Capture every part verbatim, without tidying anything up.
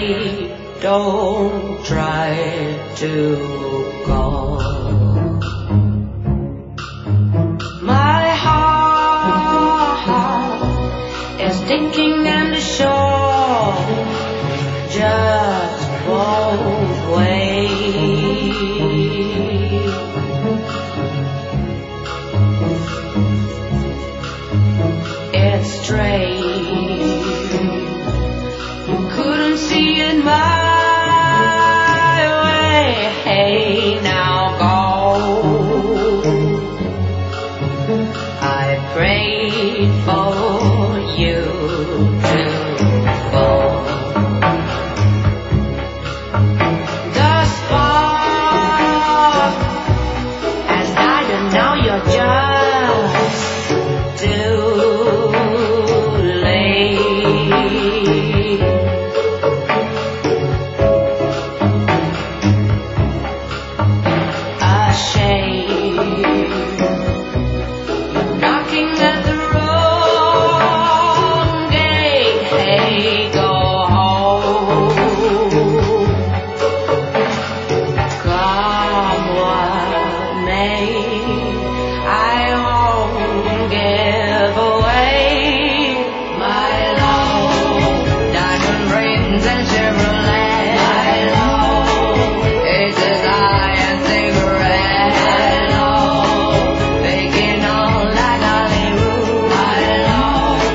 afraid, don't try to call. My heart is thinking and the shore just won't wait. It's strange, you couldn't see it my way. Hey, now go. I prayed for you to fall. The spark has died and now you're just too late. Ashamed, knocking at the wrong gate. Hey, go home. Come what may, I won't give away my love. Diamond rings and Chevrolet. My love, it's desire and cigarette. My love, making all like Hollywood. My love,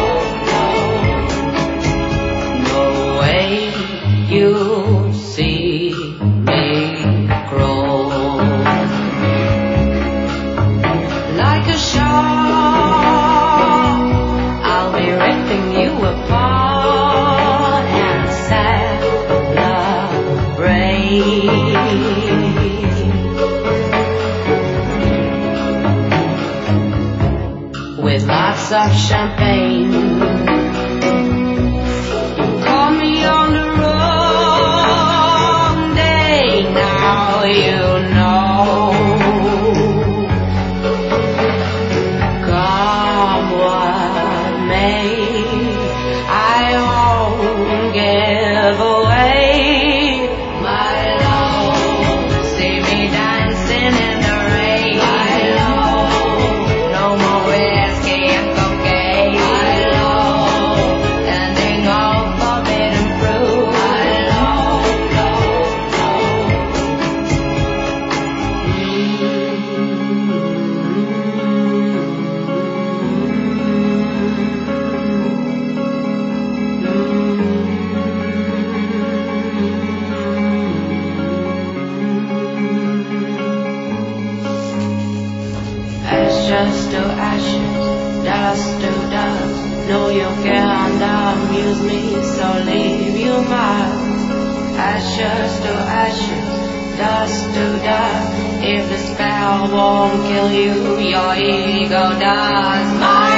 no, no, no way you see me grow. Like a shark, I'll be ripping you apart and celebrate. With lots of champagne, you call me on the wrong day. Now you know. Come what may, I won't give away my love. See me dancing in the rain. My love, no more whiskey and cocaine. My love, ending all forbidden fruit. My love, ashes to ashes, dust to dust. No, you can't amuse me, so leave your mouth. Ashes to ashes, dust to dust. If the spell won't kill you, your ego does. My